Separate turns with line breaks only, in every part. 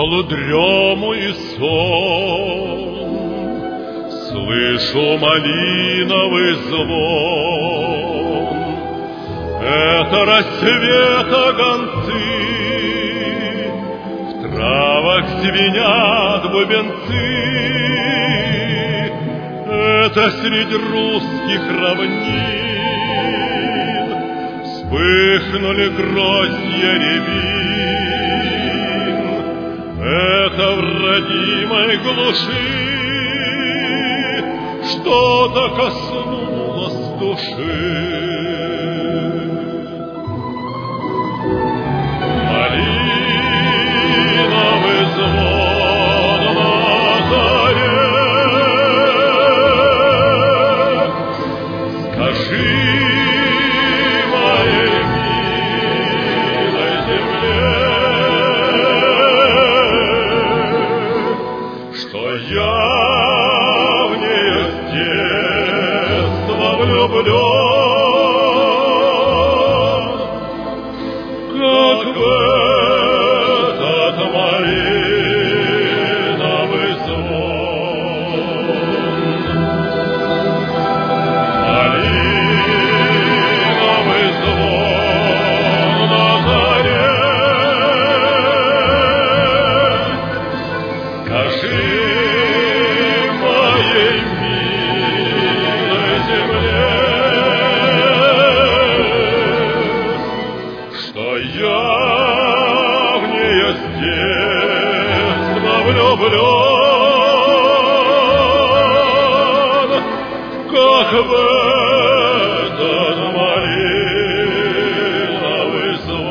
полудрему и сон, слышу малиновый звон. Это рассвета гонцы, в травах звенят бубенцы. Это среди русских равнин вспыхнули гроздья рябин. Это в родимой глуши что-то коснулось души. Малиновый звон на заре. Скажи моей милой земле, что я в нее с детства влюблен, как в этот малиновый звон. Малиновый звон на заре. Скажи моей милой земле, что я в нее с детства влюблен, как в этот малиновый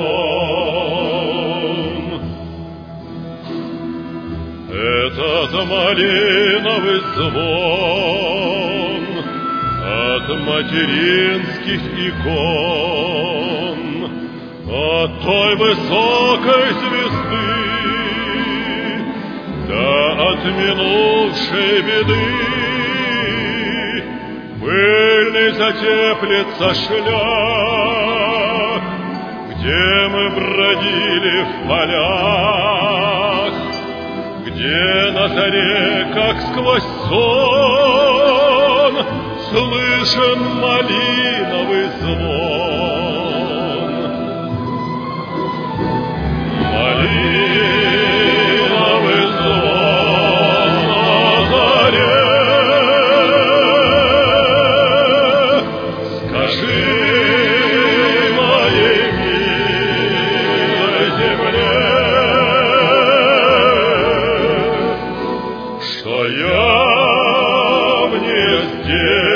звон. Этот малиновый звон от материнских икон, от той высокой звезды, да от минувшей беды. Пыльный затеплится шлях, где мы бродили в полях, где на заре, как сквозь сон, слышен малиновый звон. Малиновый звон на заре. Скажи моей милой земле, что я в ней здесь